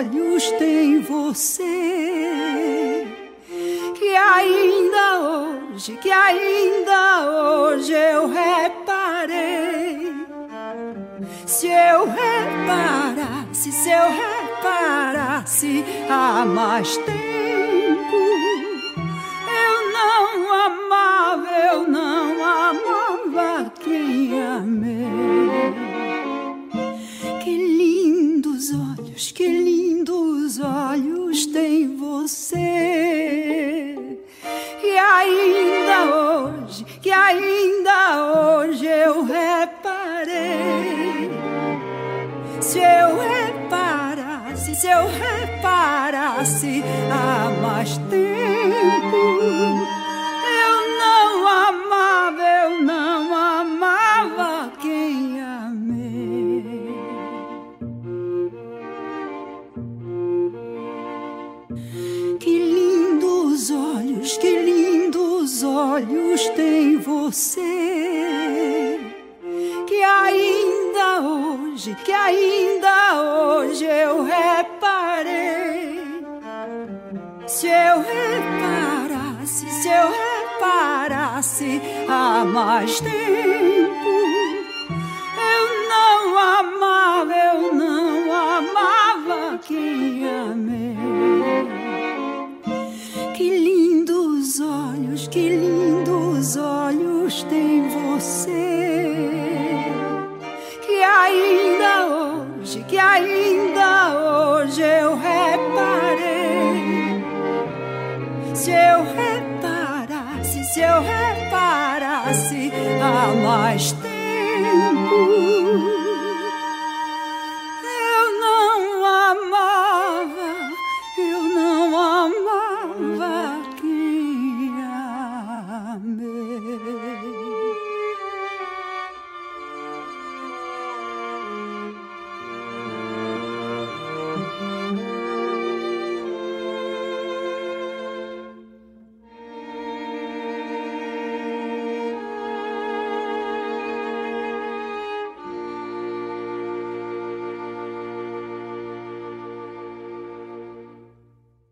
olhos tem você, que ainda hoje eu reparei. Se eu reparasse há mais tempo, eu não amava quem amei. Que lindos olhos tem você, que ainda hoje eu reparei. Se eu reparasse há mais tempo, eu não amava quem amei. Que lindos olhos tem você, que ainda hoje eu reparei. Se eu reparasse há mais tempo, eu não amava quem amei. Que lindos olhos tem você, que ainda hoje eu reparei. Se eu reparasse há mais tempo,